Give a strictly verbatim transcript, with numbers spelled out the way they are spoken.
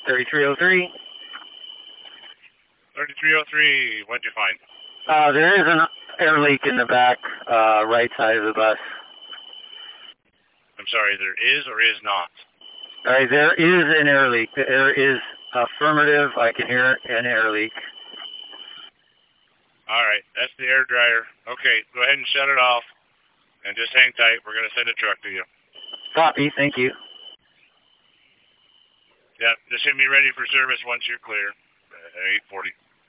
thirty-three oh three. thirty-three oh three, what'd you find? Uh, there is an air leak in the back, uh, right side of the bus. I'm sorry, there is or is not? All right, there is an air leak. The air is affirmative. I can hear an air leak. All right, that's the air dryer. Okay, go ahead and shut it off, and just hang tight. We're going to send a truck to you. Copy, thank you. Yeah, this should be ready for service once you're clear. Uh, eight forty.